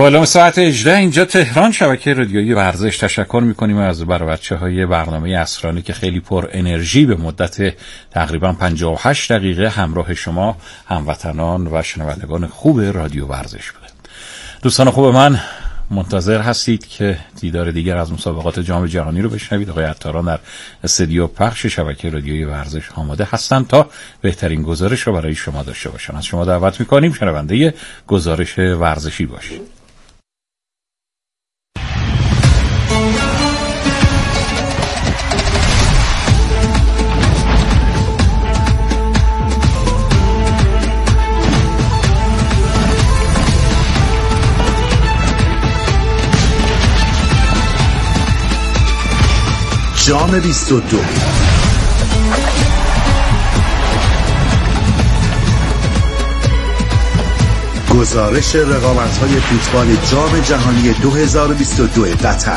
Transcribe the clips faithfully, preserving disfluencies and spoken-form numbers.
الان ساعت هجده اینجا تهران، شبکه رادیویی ورزش. تشکر میکنیم از برای بچه های برنامه اسرانی که خیلی پر انرژی به مدت تقریبا پنجاه و هشت دقیقه همراه شما هموطنان و شنوندگان خوب رادیو ورزش بوده. دوستان خوب من، منتظر هستید که دیدار دیگر از مسابقات جام جهانی رو بشنوید. آقای عطاران در استودیو پخش شبکه رادیویی ورزش آماده هستند تا بهترین گزارش رو برای شما داشته باشن. از شما دعوت میکنیم شنونده گزارش ورزشی باشید. جام بیست و دو گزارش رقابت‌های فوتبال جام جهانی دو هزار و بیست و دو قطر.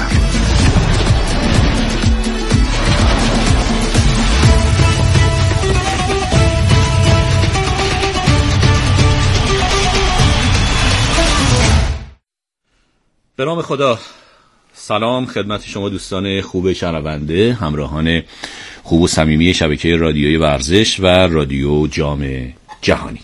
به نام خدا. سلام خدمت شما دوستان خوب شنونده، همراهان خوب و صمیمی شبکه رادیویی ورزش و رادیو جام جهانی.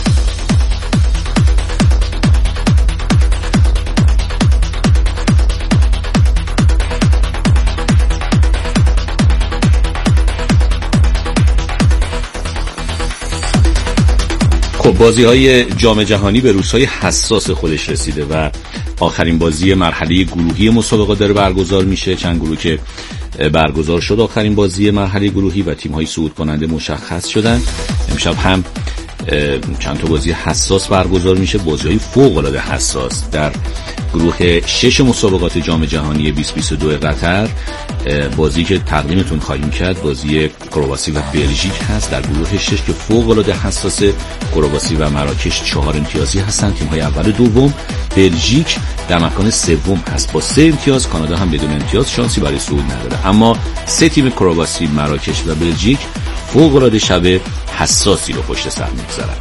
خب بازی های جام جهانی به روزهای حساس خودش رسیده و آخرین بازی مرحله گروهی مسابقات داره برگزار میشه. چند گروه که برگزار شد آخرین بازی مرحله گروهی و تیم های صعود کننده مشخص شدن. امشب هم چند تا بازی حساس برگزار میشه، بازی های فوق العاده حساس. در گروه شش مسابقات جام جهانی بیست بیست و دو قطر، بازی که تقدیمتون خواهیم کرد بازی کرواسی و بلژیک هست. در گروه شش که فوق العاده حساسه، کرواسی و مراکش چهار امتیازی هستن، تیم های اول و دوم. بلژیک در مکان سوم هست با سه امتیاز، کانادا هم بدون امتیاز، شانسی برای صعود نداره. اما سه تیم کرواسی، مراکش و بلژیک فوق العاده شب حساسی رو پشت سر می‌گذارن.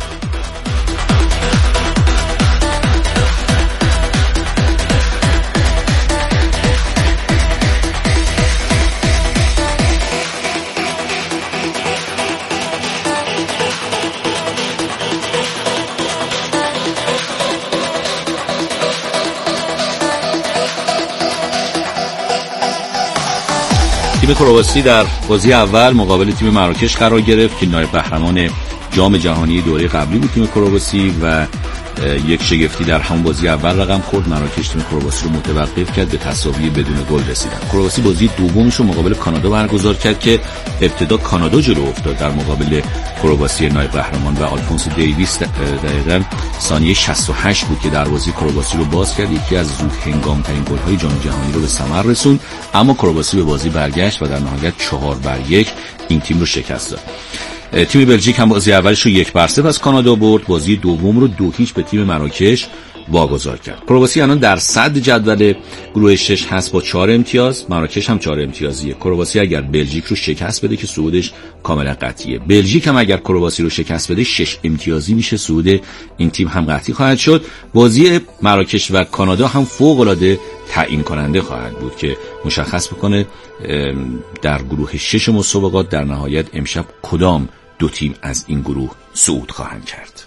تیم کرواسی در بازی اول مقابل تیم مراکش قرار گرفت که نایب قهرمان جام جهانی دوره قبلی بود تیم کرواسی و یک شگفتی در همون بازی اول رقم خورد. مراکش تیم کرواسی رو متوقف کرد، به تساوی بدون گل رسیدن. کرواسی بازی دومش رو مقابل کانادا برگزار کرد که ابتدا کانادا جلو افتاد در مقابل کرواسی نایب قهرمان و آلفونسو دیویس دقیقاً ثانیه شصت و هشت بود که دروازه کرواسی رو باز کرد. یکی از زود هنگام ترین گل‌های جام جهانی رو به ثمر رسوند، اما کرواسی به بازی برگشت و در نهایت چهار بر یک این تیم رو شکست داد. تیم بلژیک هم بازی اولش رو یک بر صفر از کانادا برد، بازی دوم رو دو هیچ به تیم مراکش واگذار کرد. کرواسی الان در صدر جدول گروه شش هست با چهار امتیاز، مراکش هم چهار امتیازیه. کرواسی اگر بلژیک رو شکست بده که صعودش کاملا قطعیه. بلژیک هم اگر کرواسی رو شکست بده شش امتیازی میشه، صعود این تیم هم قطعی خواهد شد. بازی مراکش و کانادا هم فوق العاده تعیین کننده خواهد بود که مشخص بکنه در گروه شش مسابقات در نهایت امشب کدام دو تیم از این گروه صعود خواهند کرد.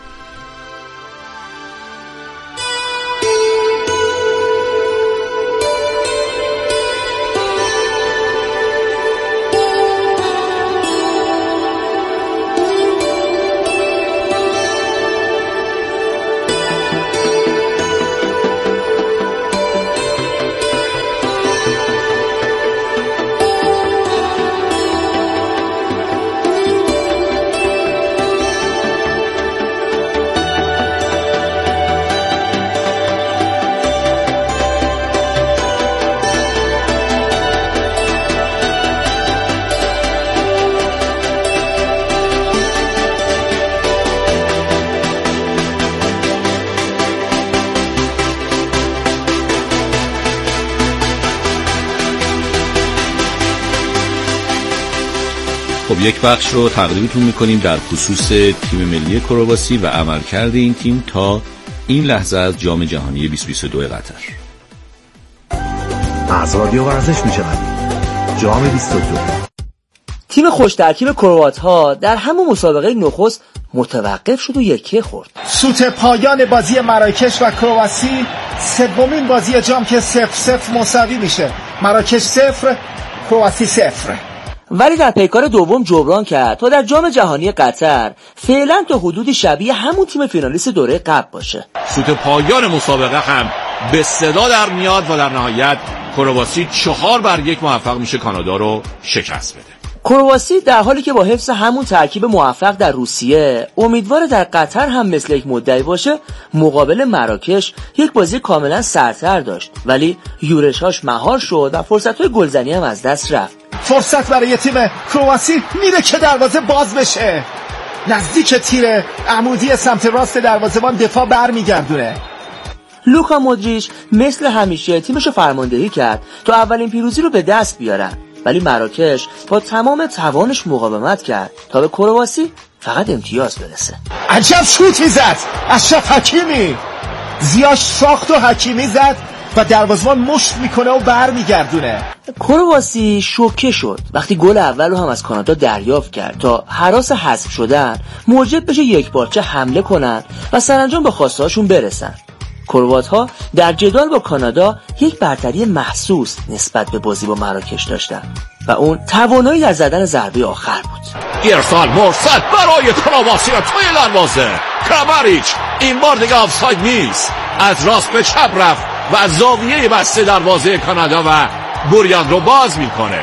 خب یک بخش رو تقدیمتون میکنیم در خصوص تیم ملی کرواسی و عملکرد این تیم تا این لحظه از جام جهانی بیست و بیست و دو قطر. از رادیو ورزش میشنوید جام بیست و دو. تیم خوش ترکیب کروات‌ها در همون مسابقه نخست متوقف شد و یکی خورد. سوت پایان بازی مراکش و کرواسی، سومین بازی جام که صفر صفر مساوی میشه. مراکش صفر، کرواسی صفر. ولی در پیکار دوم جبران کرد تا در جام جهانی قطر فعلا تا حدودی شبیه همون تیم فینالیست دوره قبل باشه. سوت پایان مسابقه هم به صدا در میاد و در نهایت کرواسی چهار بر یک موفق میشه کانادا رو شکست بده. کرواسی در حالی که با حفظ همون ترکیب موفق در روسیه امیدوار در قطر هم مثل یک مدعی باشه، مقابل مراکش یک بازی کاملا سرتر داشت، ولی یورش‌هاش مهار شد و فرصت‌های گلزنی هم از دست رفت. فرصت برای تیم کرواسی میره که دروازه باز بشه. نزدیک تیر عمودی سمت راست دروازه‌بان دفاع برمیگردونه. لوکا مودریچ مثل همیشه تیمشو فرماندهی کرد تا اولین پیروزی رو به دست بیارن، ولی مراکش با تمام توانش مقاومت کرد تا به کرواسی فقط امتیاز برسه. عجب شوتی زد اشرف حکیمی، زیاش ساخت و حکیمی زد و دروازه‌بان مشت میکنه و برمیگردونه. کرواسی شوکه شد وقتی گل اول رو هم از کانادا دریافت کرد تا هراس حذف شدن موجب بشه یک پارچه حمله کنن و سرانجام به خواسته هاشون برسن. کروات‌ها در جدال با کانادا یک برتری محسوس نسبت به بازی با مراکش داشتن و اون توانایی در زدن ضربه آخر بود. ارسال مرصد برای کرواسی را توی دروازه. کراماریچ این بار دیگه آفساید نیست، از راست به چپ رفت و از زاویه بسته دروازه کانادا و بوریان رو باز میکنه.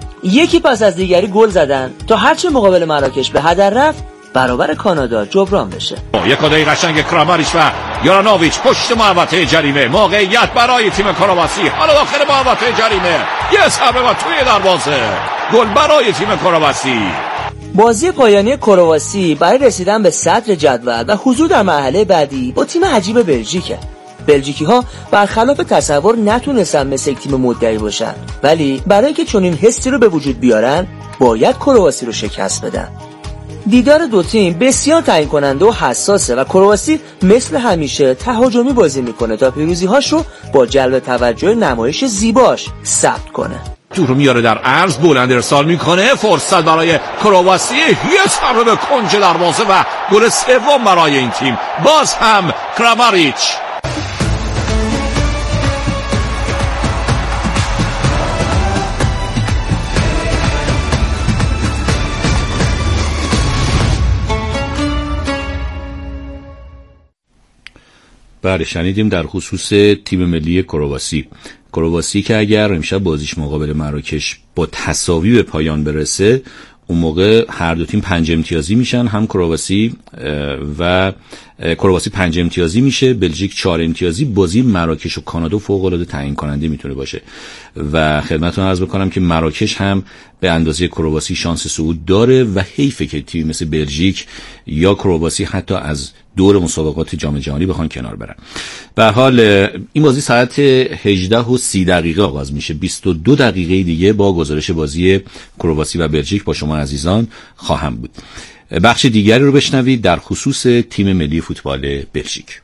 یکی پس از دیگری گل زدن تا هرچه مقابل مراکش به هدر رفت برابر کانادا جبران بشه. یک کدای قشنگ کراماریچ و یارانوویچ پشت محوطه جریمه، موقعیت برای تیم کرواسی. حالا داخل محوطه جریمه یه ضربه و توی دروازه، گل برای تیم کرواسی. بازی پایانی کرواسی برای رسیدن به صدر جدول و حضور در مرحله بعدی با تیم عجیب بلژیکه. بلژیکی ها برخلاف تصور نتونستن مثل یک تیم مدعی باشن، ولی برای که چنین حسی رو به وجود بیارن باید کرواسی رو شکست بدن. دیدار دو تیم بسیار تعیین کننده و حساسه و کرواسی مثل همیشه تهاجمی بازی میکنه تا پیروزی‌هاش رو با جلب توجه نمایش زیباش ثبت کنه. دور میاره در عرض، بلند ارسال میکنه، فرصت برای کرواسی، یه ضربه به کنج دروازه و گل سوم برای این تیم. باز هم کراماریچ. بله، شنیدیم در خصوص تیم ملی کرواسی. کرواسی که اگر امشب بازیش مقابل مراکش با تساوی به پایان برسه، اون موقع هر دو تیم پنج امتیازی میشن، هم کرواسی و کرواسی پنج امتیازی میشه، بلژیک چهار امتیازی. بازی مراکش و کانادا فوق العاده تعیین کننده میتونه باشه و خدمتتون عرض بکنم که مراکش هم به اندازه کرواسی شانس صعود داره و حیفه که تیم مثل بلژیک یا کرواسی حتی از دور مسابقات جام جهانی بخوان کنار برن. به هر حال این بازی ساعت هجده و سی دقیقه آغاز میشه. بیست و دو دقیقه دیگه با گزارش بازی کرواسی و بلژیک با شما عزیزان خواهم بود. بخش دیگری رو بشنوید در خصوص تیم ملی فوتبال بلژیک.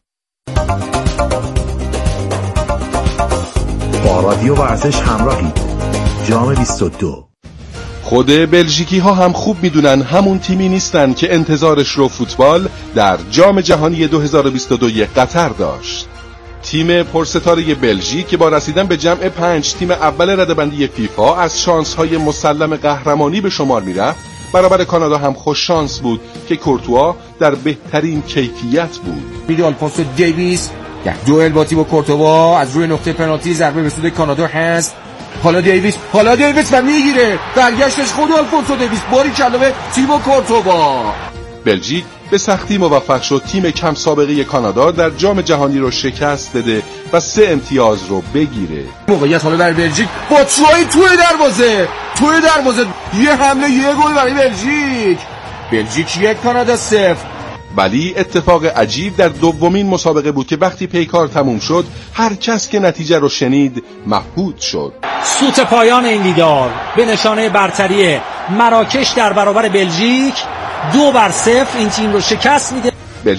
با رادیو ورزش همراهی جام بیست و دو. خود بلژیکی ها هم خوب میدونن همون تیمی نیستن که انتظارش رو فوتبال در جام جهانی دو هزار و بیست و دو قطر داشت. تیم پرستاره بلژیک که با رسیدن به جمع پنج تیم اول رده‌بندی فیفا از شانس‌های مسلم قهرمانی به شمار میرفت، برابر کانادا هم خوش شانس بود که کورتوا در بهترین کیفیت بود. ایدئال پاس دیویس، یک دوئل با تیبو کورتوا از روی نقطه پنالتی ضربه به سود کانادا هست. حالا دیویس، حالا دیویس و میگیره، برگشتش خود آلفونسو دیویس، باری کلا به تیبو کورتوا. بلژیک به سختی موفق شد تیم کم سابقه کانادا در جام جهانی رو شکست بده و سه امتیاز رو بگیره. موقعیت حالا برای بلژیک با چوی توی دروازه، توی دروازه یه حمله یه گل برای بلژیک. بلژیک یک کانادا صفر. ولی اتفاق عجیب در دومین مسابقه بود که وقتی پیکار تموم شد هر کس که نتیجه رو شنید مبهوت شد. سوت پایان این دیدار به نشانه برتری مراکش در برابر بلژیک، دو بر صفر این تیم رو شکست میده. بلژیک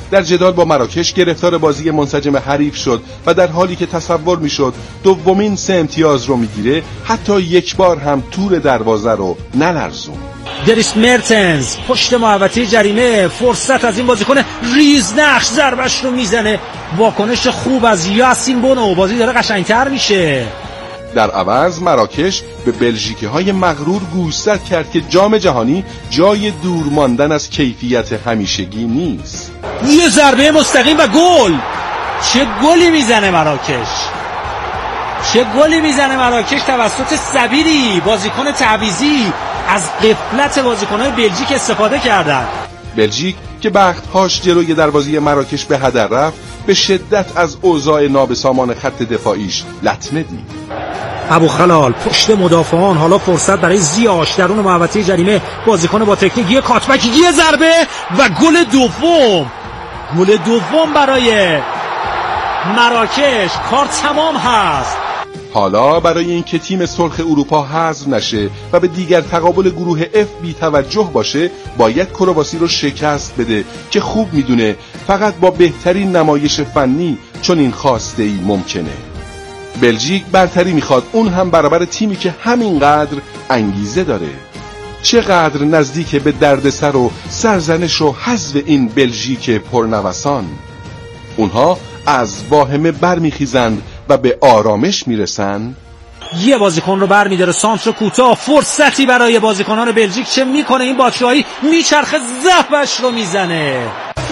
در جدال با مراکش گرفتار بازی منسجم حریف شد و در حالی که تصور میشد دومین سه امتیاز رو میگیره، حتی یک بار هم تور دروازه رو نلرزون. دریس مرتنز پشت محوطه جریمه، فرصت از این بازیکن ریزنقش ضربش رو میزنه. واکنش خوب از یاسین بونو، بازی داره قشنگتر میشه. در عوض مراکش به بلژیکی های مغرور گوشزد کرد که جام جهانی جای دور ماندن از کیفیت همیشگی نیست. یه ضربه مستقیم و گل. چه گلی میزنه مراکش، چه گلی میزنه مراکش توسط سبیری، بازیکن تعویضی. از غفلت بازیکن‌های بلژیک استفاده کردن. بلژیک که بخت‌هاش جلوی دروازه مراکش به هدر رفت، به شدت از اوضاع نابسامان خط دفاعیش لطمه دید. ابوخلال پشت مدافعان، حالا فرصت برای زیاش درون محوطه جریمه، بازیکن با تکنیک، یه کاتبک، یه ضربه و گل دوم. گل دوم برای مراکش. کار تمام هست. حالا برای اینکه تیم سرخ اروپا حذف نشه و به دیگر تقابل گروه اف بی توجه باشه، باید کرواسی رو شکست بده که خوب میدونه فقط با بهترین نمایش فنی چون این خواسته ای ممکنه. بلژیک برتری میخواد، اون هم برابر تیمی که همینقدر انگیزه داره. چقدر نزدیک به دردسر و سرزنش و حذف این بلژیک پرنوسان. اونها از واهمه برمیخیزند و به آرامش میرسن. یه بازیکن رو برمی‌داره، سانتر کوتاه، فرصتی برای بازیکنان بلژیک. چه میکنه این باتشاهی؟ میچرخه، ضربش رو میزنه.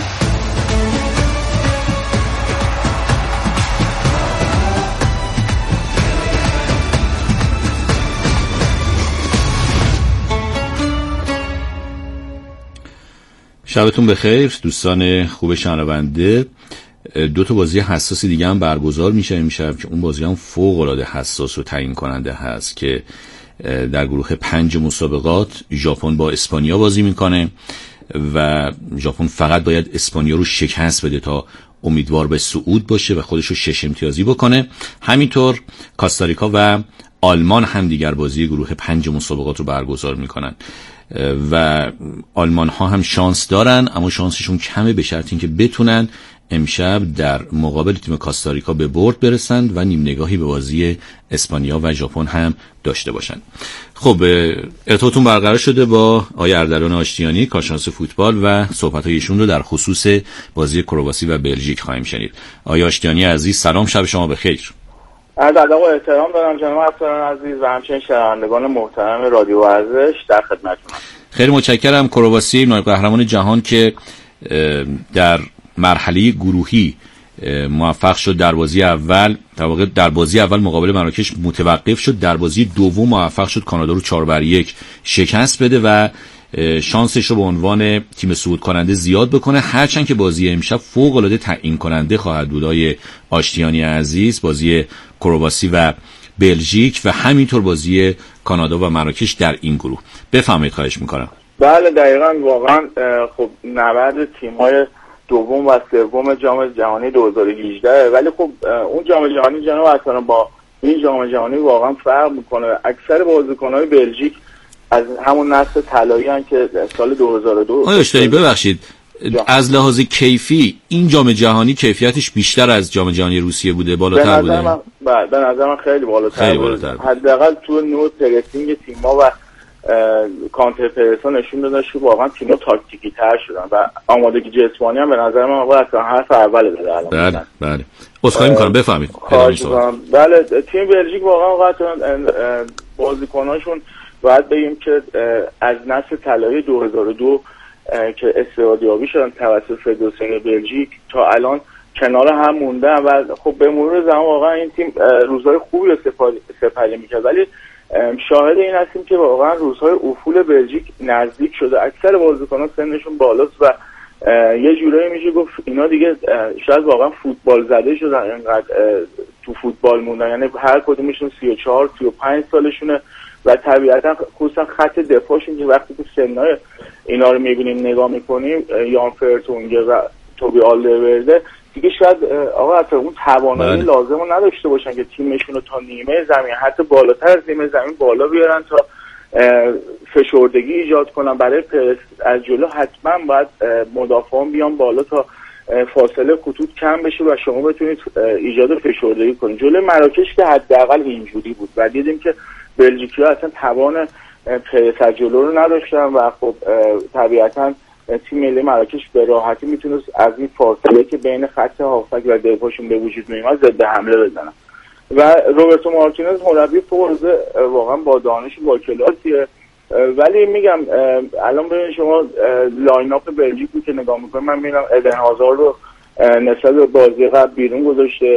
شبتون بخیر دوستان خوب شنونده. دو تا بازی حساس دیگه هم برگزار میشه امشب که اون بازی هم فوق العاده حساس و تعیین کننده هست که در گروه پنج مسابقات ژاپن با اسپانیا بازی میکنه و ژاپن فقط باید اسپانیا رو شکست بده تا امیدوار به صعود باشه و خودش رو شش امتیازی بکنه. همینطور کاستاریکا و آلمان هم دیگر بازی گروه پنج مسابقات رو برگزار میکنن و آلمان ها هم شانس دارن، اما شانسشون کمه به شرط اینکه بتونن امشب در مقابل تیم کاستاریکا به برد برسند و نیم نگاهی به بازی اسپانیا و ژاپن هم داشته باشند. خب ارتباطتون برقرار شده با آقای اردلان آشتیانی، کارشناس فوتبال، و صحبت‌های ایشون رو در خصوص بازی کرواسی و بلژیک خواهیم شنید. آقای آشتیانی عزیز سلام، شب شما بخیر. از ادب و احترام دارم جناب افسران عزیز و همچنین شنوندگان محترم رادیو ورزش در خدمتتونم. خیلی متشکرم. کرواسی نایب قهرمان جهان که در مرحله گروهی موفق شد در بازی اول در واقع در بازی اول مقابل مراکش متوقف شد، در بازی دوم موفق شد کانادا رو چهار بر یک شکست بده و شانسش رو به عنوان تیم صعود کننده زیاد بکنه، هرچند که بازی امشب فوق العاده تعیین کننده خواهد بود. آقای آشتیانی عزیز، بازی کرواسی و بلژیک و همینطور بازی کانادا و مراکش در این گروه. بفرمایید خواهش میکنم. بله دقیقاً، واقعا خب نبرد تیم‌های دوم و سوم جام جهانی دو هزار و هجده، ولی خب اون جام جهانی جناب اصلا با این جام جهانی واقعا فرق میکنه. اکثر بازیکن‌های بلژیک از همون نسل طلایی ان که سال دو هزار و دو. آقای آشتیانی ببخشید، از لحاظ کیفی این جام جهانی کیفیتش بیشتر از جام جهانی روسیه بوده، بالاتر بوده؟ من بله به نظر من خیلی بالاتر بود. حداقل تو نوع پرسینگ تیم‌ها و کانتر پرسا نشون دادن که واقعا تیم‌ها تاکتیکی تر شدن و آمادگی جسمانی هم به نظر من واقعا اصلا حرف اوله داره الان. بله بله. عذرخواهی می‌کنم، بفهمید. بله تیم بلژیک واقعا واقعا بازیکناشون باید بگیم که از نسل طلایی دو هزار و دو که استعدادیابی شدن توسط فدراسیون بلژیک تا الان کنار هم موندن و خب به مرور زمان واقعا این تیم روزهای خوبی رو سپری می‌کرد، ولی شاهد این هستیم که واقعا روزهای افول بلژیک نزدیک شده. اکثر بازیکنان سنشون بالاست و یه جورایی میشه گفت اینا دیگه شاید واقعا فوتبال زده شدن، اینقدر تو فوتبال موندن، یعنی هر کدومشون سی و چهار سی و پنج سالشونه و طبیعتا خصوصا خط دفاعشون که وقتی که سنای اینا رو میبینیم نگاه میکنیم، یان فرتونگه و توبی آلدرورده دیگه شاید آقا حتی اون توانایی لازم رو نداشته باشن که تیمشون رو تا نیمه زمین حتی بالاتر از نیمه زمین بالا بیارن تا فشردگی ایجاد کنن. برای پرس از جلو حتما باید مدافعان بیان بالا تا فاصله خطوط کم بشه و شما بتونید ایجاد فشردگی کنید. جلوی مراکش که حداقل اینجوری بود و دیدیم که بلژیکی‌ها اصلا توان پرس از جلو رو نداشتن و خب طبیعتاً تیم ملی مراکش به راحتی میتونست از این فاصله که بین خط هافک و دفاعشون به وجود میومد ضد حمله بزنن و روبرتو مارتینز مربی فوق واقعا با دانش با کلاسیه. ولی میگم الان ببینید شما لاین اپ بلژیک رو که نگاه میکنم، من میبینم ادن هازارد رو نسبت به بازی قبل بیرون گذاشته،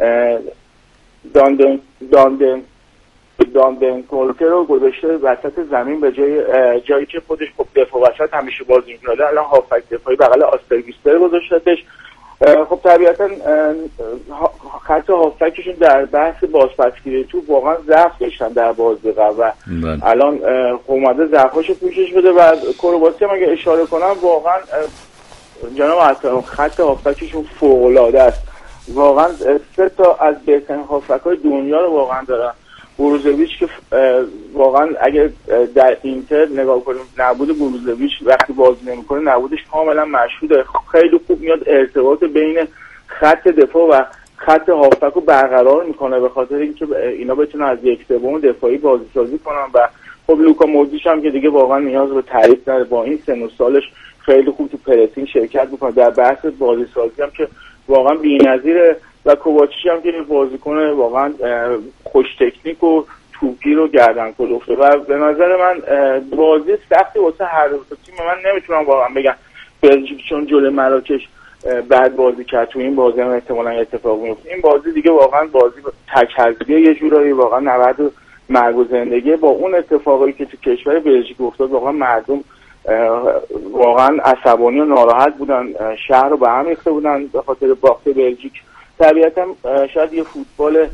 داندن داندن داندن کولکر رو گذاشته وسط زمین به جای جایی که خودش خب دفاع وسط همیشه بازی می‌کنه، الان هافک دفاعی بغل آسترگیستر گذاشتهش. خب طبیعتا خط هافکشون در بحث بازپسگیری تو واقعا ضعف داشتن در بازی قبل و الان اومده ضعفاشو پوشش بده و کرواسی هم اگه اشاره کنم واقعا جناب احترام خط هافکشون فوق‌العاده است، واقعا سه تا از بهترین هافک‌های دنیا رو واقعا دارن. بروزویچ که واقعا اگر در اینتر نگاه کنیم نبود بروزویچ وقتی بازی نمیکنه نبودش کاملا مشهوده، خیلی خوب میاد ارتباط بین خط دفاع و خط هافک رو برقرار میکنه به خاطر اینکه اینا بتونن از یک سوم دفاعی بازی سازی کنن و خب لوکا مودریچ هم که دیگه واقعا نیاز به تعریف نداره، با این سن و سالش خیلی خوب تو پرسینگ شرکت میکنه، در بحث بازی سازی هم که واقعا بی‌نظیره و کوواچیچ هم که بازیکن واقعا خوش تکنیک و توپی رو گردن کلفته و به نظر من بازی سختی واسه هر دو تیم. من نمیتونم واقعا بگم بلژیک چون جلوی مراکش بعد بازی کرد تو این بازی هم احتمالاً اتفاق میفته. این بازی دیگه واقعا بازی تک‌حضریه، یه جورایی واقعا نبرد مرگ و زندگی با اون اتفاقایی که تو کشور بلژیک افتاد. واقعا مردم واقعا عصبانی و ناراحت بودن، شهر رو به هم ریخته بودن به خاطر باخت بلژیک. طبیعتا شاید یه فوتبال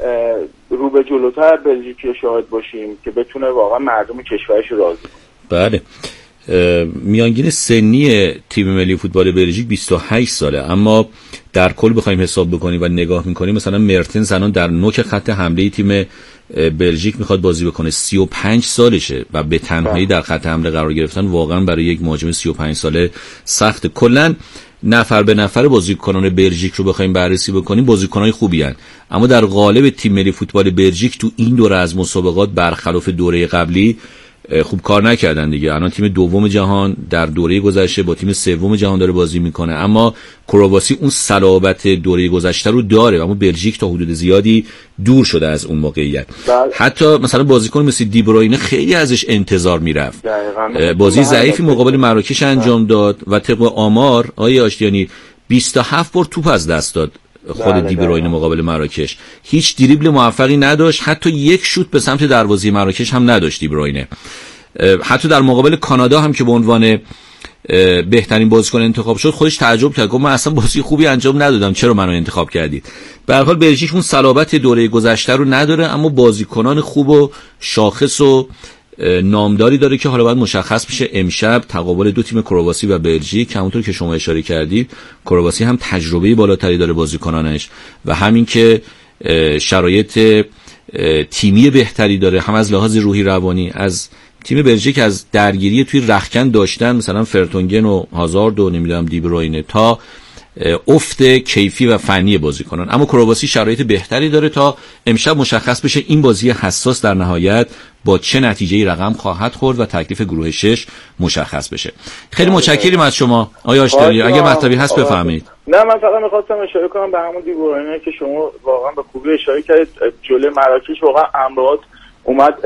رو به جلوتر بلژیکی رو شاهد باشیم که بتونه واقعا مردم کشورش رو راضی کنه. بله، میانگین سنی تیم ملی فوتبال بلژیک بیست و هشت ساله، اما در کل بخوایم حساب بکنیم و نگاه میکنیم مثلا مرتنز الان در نوک خط حمله تیم بلژیک میخواد بازی بکنه، سی و پنج سالشه و به تنهایی در خط حمله قرار گرفتن واقعا برای یک مهاجم سی و پنج ساله سخته. کلا نفر به نفر بازیکنان بلژیک رو بخوایم بررسی بکنیم بازیکنای خوبی هستند، اما در قالب تیم ملی فوتبال بلژیک تو این دوره از مسابقات برخلاف دوره قبلی خوب کار نکردن دیگه. الان تیم دوم جهان در دوره گذشته با تیم سوم جهان داره بازی میکنه، اما کرواسی اون صلابت دوره گذشته رو داره، اما بلژیک تا حدود زیادی دور شده از اون موقعیت. بله. حتی مثلا بازیکن مثل دیبروینه خیلی ازش انتظار میرفت، بازی ضعیفی مقابل مراکش انجام داد و طبق آمار آقای آشتیانی بیست و هفت بار توپ از دست داد خود دیبروینه مقابل مراکش، هیچ دریبل موفقی نداشت، حتی یک شوت به سمت دروازه مراکش هم نداشت دیبروینه. حتی در مقابل کانادا هم که به عنوان بهترین بازیکن انتخاب شد خودش تعجب کرد، گفت من اصلا بازی خوبی انجام ندادم، چرا منو انتخاب کردید؟ به هر حال بلژیک اون صلابت دوره گذشته رو نداره، اما بازیکنان خوب و شاخص و نامداری داره که حالا باید مشخص بشه امشب تقابل دو تیم کرواسی و بلژیک. همونطور که شما اشاره کردید کرواسی هم تجربه بالاتری داره بازیکنانش و همین که شرایط تیمی بهتری داره، هم از لحاظ روحی روانی. از تیم بلژیک از درگیری توی رختکن داشتن مثلا فرتونگن و هازارد و نمیدونم دیبروینه تا افت کیفی و فنی بازیکنان، اما کرواسی شرایط بهتری داره تا امشب مشخص بشه این بازی حساس در نهایت با چه نتیجه‌ای رقم خواهد خورد و تکلیف گروه شش مشخص بشه. خیلی متشکرم از شما آقای آشتیانی، اگه مطلبی هست بفرمایید. نه من فقط می‌خواستم اشاره کنم به همون دیبروینه که شما واقعا به خوبی اشاره کردید. جلوی مراکش واقعا امروز اومد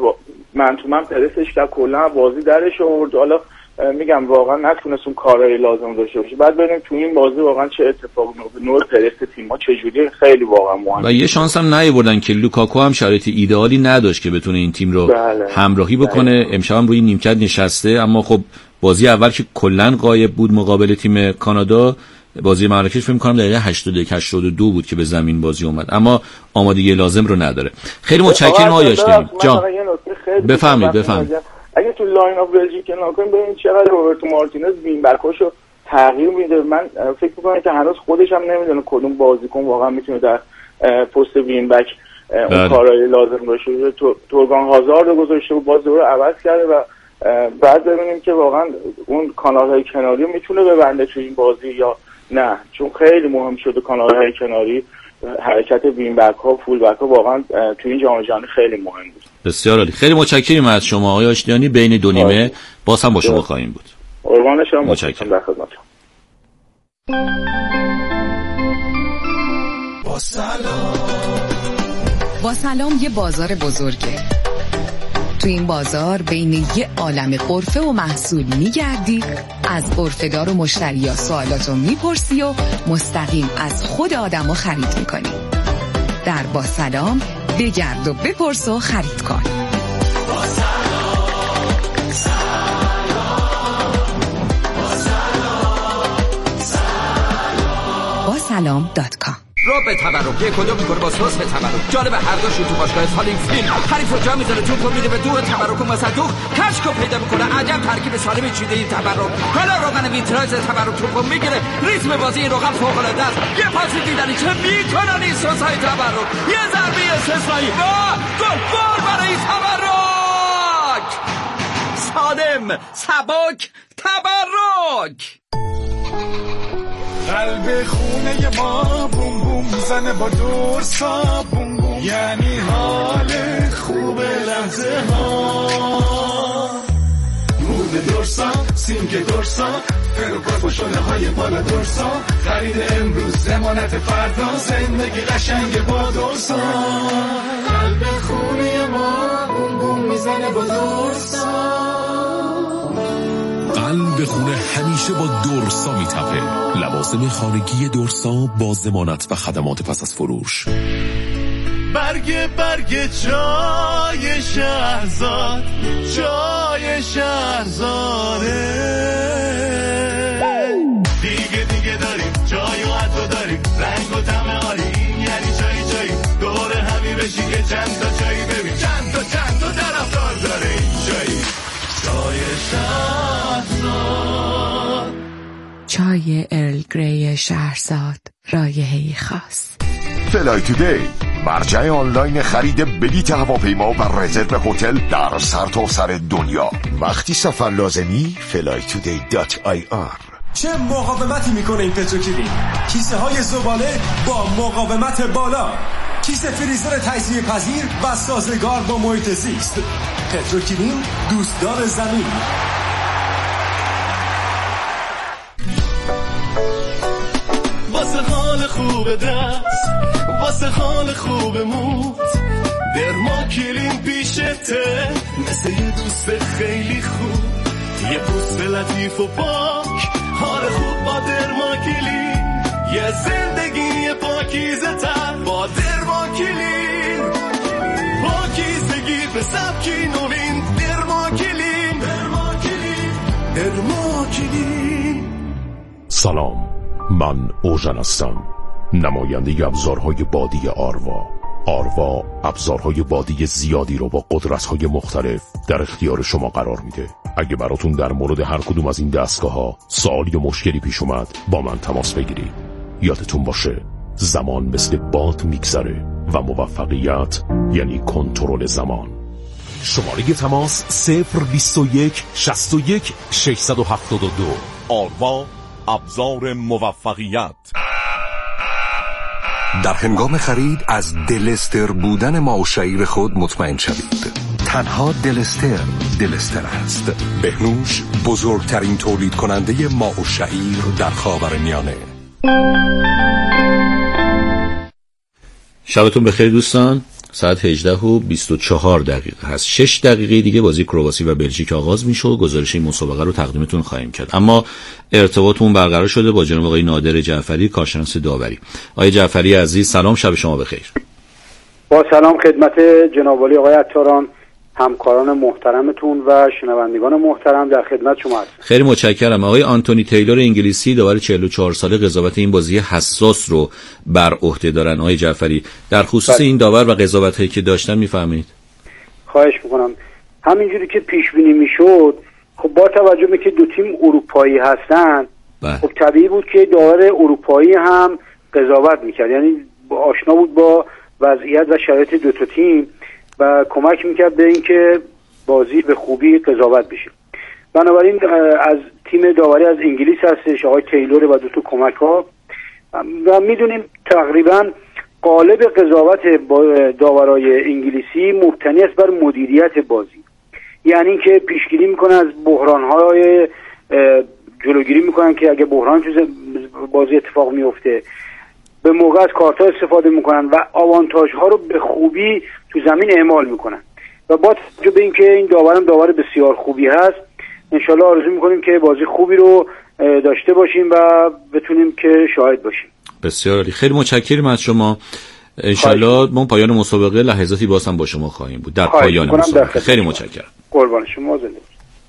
من تو من پرسش کرد، کلا بازی درش آورد. حالا میگم واقعا نتونست اون کارهای لازم داشته باشه. بعد ببینیم تو این بازی واقعا چه اتفاقی میفته، نوع پرس تیم‌ها چجوریه، خیلی واقعا مهمه. و یه شانس هم نیاوردن که لوکاکو هم شرایط ایدئالی نداشت که بتونه این تیم رو بله. همراهی بکنه. بله. امشب هم روی نیمکت نشسته، اما خب بازی اول که کلا غایب بود مقابل تیم کانادا، بازی مراکش فکر می‌کنم دقیقه هشتاد و یک هشتاد و دو بود که به زمین بازی اومد، اما آمادگی لازم رو نداره. خیلی متشکرم آقای آشتیانی جان. بفهمید بفهمید اگه تو لاین اپ بلژیک نگاه کنیم ببینید چقدر روبرتو مارتینز وین بکاشو تغییر میده. من فکر می‌کنم که هنوز خودش هم نمیدونه کدوم بازیکن واقعا میتونه در پست وین بک اون کارهای لازم باشه. تورگان هازارد رو گذاشته و بازی رو عوض کرده و بعد ببینیم که واقعا اون کانال‌های کناری میتونه ببنده تو این بازی یا نه، چون خیلی مهم شده کانال‌های کناری، حرکت وین بک ها، فول بک ها واقعا تو این جام جهانی خیلی مهم بود. بسیار عالی. خیلی متشکرم از شما آقای آشتیانی. بین دو نیمه باز هم با شما خواهیم بود. قربان شما. متشکرم. در خدمتتون. با سلام. با سلام یه بازار بزرگه. تو این بازار بین یه عالم قرفه و محصول میگردی، از قرفه‌دار و مشتریا سوالاتو میپرسی و مستقیم از خود آدمو خرید میکنی. در با سلام بگرد و بپرس و خرید کن. با سلام سلام با سلام سلام با سلام دات کام. رو به تبرک یک کدوم میکنه با سوس به تبرک. جالب هر دوشون تو باشگاه سالینگ فیلم حریف رو جا میذاره توپ میده به دو تبرک و مصدوق کشکو پیدا میکنه. عجب ترکیب سالمی چیده این تبرک. حالا روغن ویتراژ تبرک توپو میگیره، ریتم بازی این روغن فوق العاده است. یه پاس دیدنی چه میکنن این سوسای تبرک. یه ضربه استثنایی و گل گل برای تبرک. سالم سبک تبرک. قلب خونه ما بوم بوم میزنه با دورسا بوم بوم، یعنی حال خوب لحظه ها. مود دورسا، سینک دورسا، فروکار پشونه های بالا دورسا، خرید امروز ضمانت فردا، زندگی قشنگ با دورسا. قلب خونه ما بوم بوم میزنه با دورسا. قلب خونه همیشه با دورسا میتپه. لوازم خانگی دورسا با ضمانت و خدمات پس از فروش. برگ برگ جای شهرزاد، جای شهرزاده. دیگه دیگه داریم جای و عطا داریم، رنگ و طعم عالی، این یعنی جایی جایی دور همی بشی که چند تا جایی ببین، چند تا چند تا طرفدار داره این جایی. جای شهرزاد، چای ارل گری شهرزاد، رایحه‌ای خاص. فلای تودی، مرجع آنلاین خرید بلیط هواپیما و رزرو هتل در سرتاسر دنیا. وقتی سفر لازمی فلای تودی دات آی آر. چه مقاومتی میکنه این پتروکیلین؟ کیسه های زباله با مقاومت بالا، کیسه فریزر تجزیه پذیر و سازگار با محیط زیست. پتروکیلین، دوستدار زمین. واسه حال خوب دست، واسه حال خوب موت، درماکیلین پیشته مثل یه دوست خیلی خوب، یه پوست لطیف و پاک، حال خوب با درماکیلین، یه زندگی پاکیزه تر با درماکیلین. پاکیزگی به سبکی نوین، درماکیلین درماکیلین درماکیلین. سلام، من اوژن هستم، نماینده ابزارهای بادی آروا. آروا ابزارهای بادی زیادی رو با قدرت‌های مختلف در اختیار شما قرار میده. اگه براتون در مورد هر کدوم از این دستگاه‌ها سوالی یا مشکلی پیش اومد با من تماس بگیرید. یادتون باشه زمان مثل باد میگذره و موفقیت یعنی کنترل زمان. شماره تماس صفر بیست و یک شصت و یک ششصد و هفتاد و دو. آروا، ابزار موفقیت. در هنگام خرید از دلستر بودن ماء شعیر خود مطمئن شوید. تنها دلستر دلستر است. بهنوش بزرگترین تولید کننده ماء شعیر در خاورمیانه. شبتون بخیر دوستان. ساعت هجده و بیست و چهار دقیقه هست. شش دقیقه دیگه بازی کرواسی و بلژیک آغاز میشه و گزارش این مسابقه رو تقدیمتون خواهیم کرد. اما ارتباطمون برقرار شده با جناب آقای نادر جعفری، کارشناس داوری. آقای جعفری عزیز سلام، شب شما بخیر. با سلام خدمت جناب عالی آقای عطاران، همکاران محترمتون و شنوندگان محترم، در خدمت شما هستم. خیلی متشکرم. آقای آنتونی تیلور انگلیسی، داور چهل و چهار ساله، قضاوت این بازی حساس رو بر عهده دارن. آقای جعفری در خصوص این داور و قضاوتایی که داشتن میفهمید؟ خواهش میکنم. همینجوری که پیش بینی میشد، خب با توجه به که دو تیم اروپایی هستن، خب طبیعی بود که داور اروپایی هم قضاوت میکرد، یعنی آشنا بود با وضعیت و شرایط دو تا تیم و کمک میکرد به اینکه بازی به خوبی قضاوت بشه. بنابراین از تیم داوری از انگلیس هستش، آقای تیلور و دو تا کمک ها، و میدونیم تقریبا قالب قضاوت داورای انگلیسی مبتنی است بر مدیریت بازی، یعنی اینکه پیشگیری میکنن از بحران‌های، جلوگیری میکنن که اگه بحران تو بازی اتفاق میفته به موقع از کارت‌ها استفاده میکنن و آوانتاژها رو به خوبی تو زمین اعمال میکنن و با توجه به اینکه این داورم داور بسیار خوبی هست، انشالله آرزو میکنیم که بازی خوبی رو داشته باشیم و بتونیم که شاهد باشیم. بسیار عالی، خیلی متشکرم از شما. انشالله ما پایان مسابقه لحظاتی باز هم با شما خواهیم بود در پایان مسابقه. خیلی متشکرم. قربان شما. زنده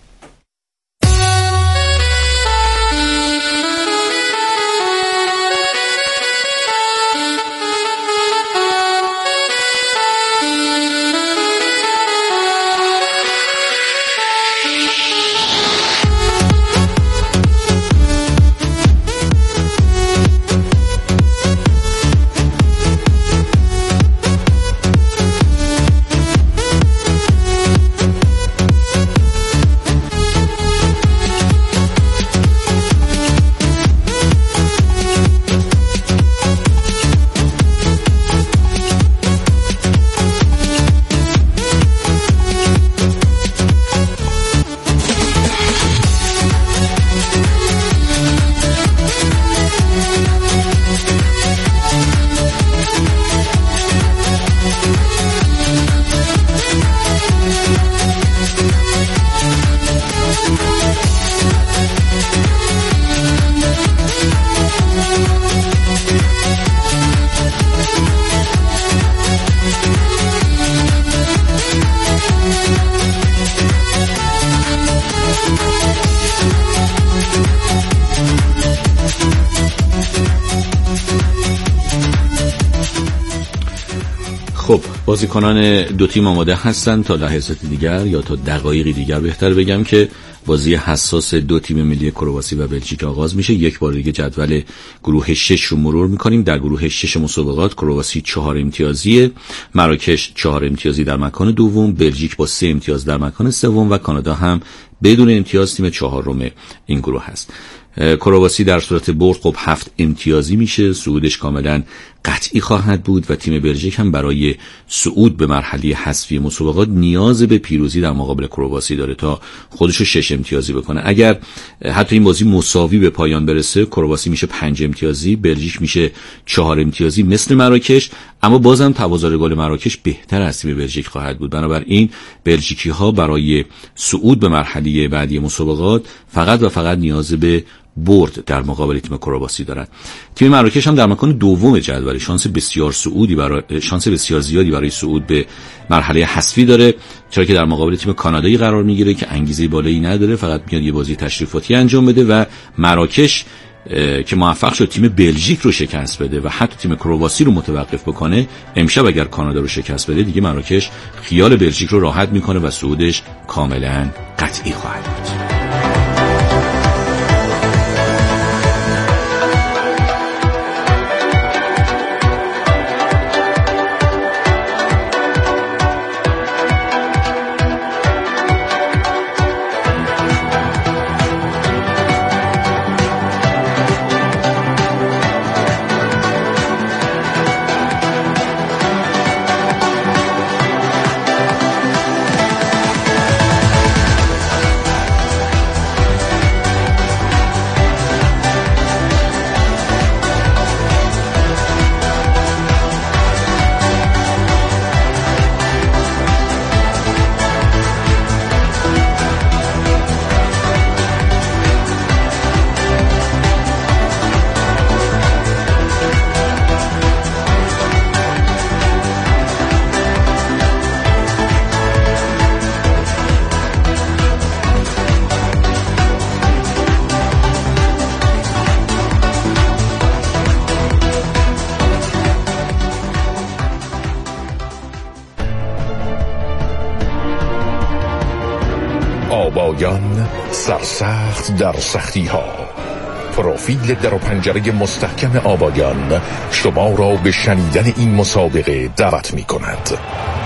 خب بازیکنان دو تیم آماده هستند تا لحظات دیگر یا تا دقایقی دیگر بهتر بگم که بازی حساس دو تیم ملی کرواسی و بلژیک آغاز میشه. یک بار دیگه جدول گروه شش رو مرور میکنیم. در گروه شش مسابقات کرواسی چهار امتیازیه، مراکش چهار امتیازی در مکان دوم، بلژیک با سه امتیاز در مکان سوم و کانادا هم بدون امتیاز تیم چهارم این گروه هست. کرواسی در صورت برد خب هفت امتیازی میشه، صعودش کاملا قطعی خواهد بود و تیم بلژیک هم برای صعود به مرحله حذفی مسابقات نیاز به پیروزی در مقابل کرواسی داره تا خودشو شش امتیازی بکنه. اگر حتی این بازی مساوی به پایان برسه، کرواسی میشه پنج امتیازی، بلژیک میشه چهار امتیازی مثل مراکش، اما بازم تبازار گل مراکش بهتر از تیم بلژیک خواهد بود. بنابراین بلژیکی ها برای صعود به مرحله بعدی مسابقات فقط و فقط نیاز به برد در مقابل تیم کرواسی دارند. تیم مراکش هم در مکان دوم جدول شانس بسیار صعودی برای شانس بسیار زیادی برای صعود به مرحله حذفی داره، چرا که در مقابل تیم کانادایی قرار میگیره که انگیزه بالایی نداره، فقط میاد یه بازی تشریفاتی انجام بده و مراکش که موفق شد تیم بلژیک رو شکست بده و حتی تیم کرواسی رو متوقف بکنه، امشب اگر کانادا رو شکست بده دیگه مراکش خیال بلژیک رو راحت میکنه و صعودش کاملا قطعی خواهد بود. آبایان سرسخت در سختی ها. پروفیل در و پنجره مستحکم آبایان شما را به شنیدن این مسابقه دعوت می کند.